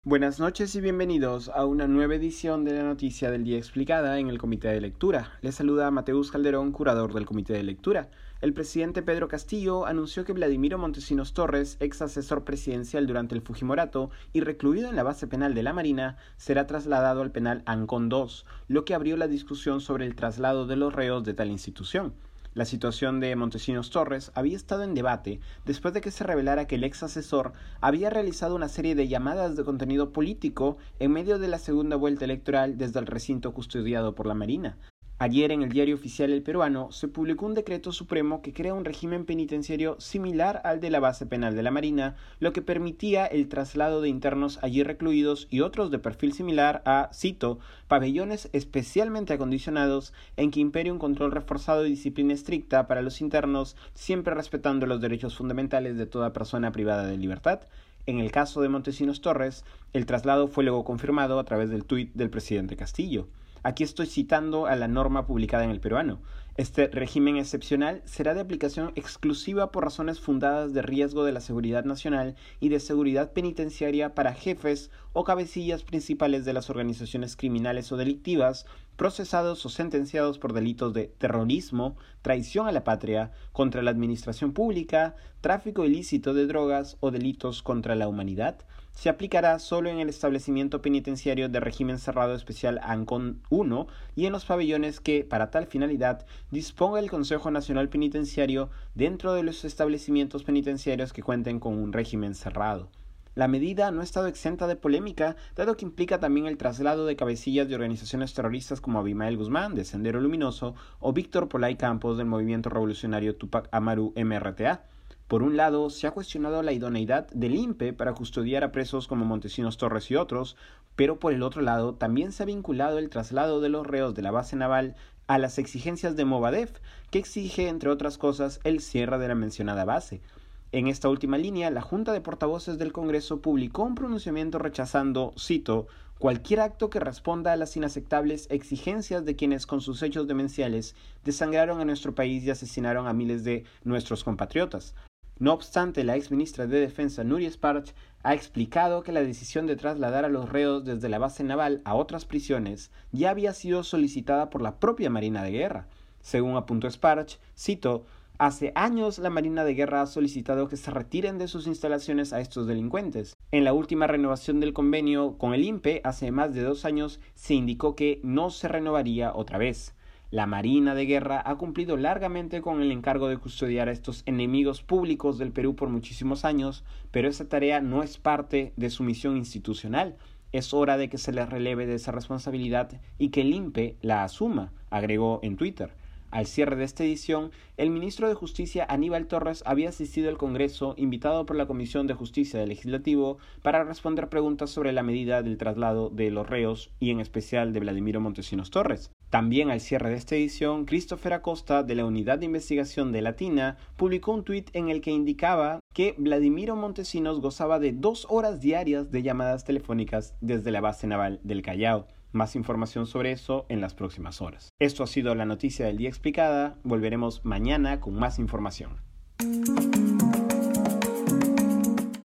Buenas noches y bienvenidos a una nueva edición de la Noticia del Día Explicada en el Comité de Lectura. Les saluda Mateus Calderón, curador del Comité de Lectura. El presidente Pedro Castillo anunció que Vladimiro Montesinos Torres, ex asesor presidencial durante el Fujimorato y recluido en la base penal de la Marina, será trasladado al penal Ancón II, lo que abrió la discusión sobre el traslado de los reos de tal institución. La situación de Montesinos Torres había estado en debate después de que se revelara que el ex asesor había realizado una serie de llamadas de contenido político en medio de la segunda vuelta electoral desde el recinto custodiado por la Marina. Ayer en el Diario Oficial El Peruano se publicó un decreto supremo que crea un régimen penitenciario similar al de la base penal de la Marina, lo que permitía el traslado de internos allí recluidos y otros de perfil similar a, cito, pabellones especialmente acondicionados en que impere un control reforzado y disciplina estricta para los internos, siempre respetando los derechos fundamentales de toda persona privada de libertad. En el caso de Montesinos Torres, el traslado fue luego confirmado a través del tuit del presidente Castillo. Aquí estoy citando a la norma publicada en El Peruano. Este régimen excepcional será de aplicación exclusiva por razones fundadas de riesgo de la seguridad nacional y de seguridad penitenciaria para jefes o cabecillas principales de las organizaciones criminales o delictivas procesados o sentenciados por delitos de terrorismo, traición a la patria, contra la administración pública, tráfico ilícito de drogas o delitos contra la humanidad. Se aplicará solo en el establecimiento penitenciario de régimen cerrado especial Ancón I y en los pabellones que, para tal finalidad, disponga el Consejo Nacional Penitenciario dentro de los establecimientos penitenciarios que cuenten con un régimen cerrado. La medida no ha estado exenta de polémica, dado que implica también el traslado de cabecillas de organizaciones terroristas como Abimael Guzmán, de Sendero Luminoso, o Víctor Polay Campos, del movimiento revolucionario Tupac Amaru MRTA. Por un lado, se ha cuestionado la idoneidad del INPE para custodiar a presos como Montesinos Torres y otros, pero por el otro lado, también se ha vinculado el traslado de los reos de la base naval a las exigencias de Movadef, que exige, entre otras cosas, el cierre de la mencionada base. En esta última línea, la Junta de Portavoces del Congreso publicó un pronunciamiento rechazando, cito, cualquier acto que responda a las inaceptables exigencias de quienes con sus hechos demenciales desangraron a nuestro país y asesinaron a miles de nuestros compatriotas. No obstante, la exministra de Defensa Núria Esparch ha explicado que la decisión de trasladar a los reos desde la base naval a otras prisiones ya había sido solicitada por la propia Marina de Guerra. Según apuntó Esparch, cito, hace años la Marina de Guerra ha solicitado que se retiren de sus instalaciones a estos delincuentes. En la última renovación del convenio con el INPE, hace más de 2 años, se indicó que no se renovaría otra vez. La Marina de Guerra ha cumplido largamente con el encargo de custodiar a estos enemigos públicos del Perú por muchísimos años, pero esa tarea no es parte de su misión institucional. Es hora de que se les releve de esa responsabilidad y que el INPE la asuma, agregó en Twitter. Al cierre de esta edición, el ministro de Justicia Aníbal Torres había asistido al Congreso invitado por la Comisión de Justicia del Legislativo para responder preguntas sobre la medida del traslado de los reos y en especial de Vladimiro Montesinos Torres. También al cierre de esta edición, Christopher Acosta, de la Unidad de Investigación de Latina, publicó un tuit en el que indicaba que Vladimiro Montesinos gozaba de 2 horas diarias de llamadas telefónicas desde la base naval del Callao. Más información sobre eso en las próximas horas. Esto ha sido la Noticia del Día Explicada. Volveremos mañana con más información.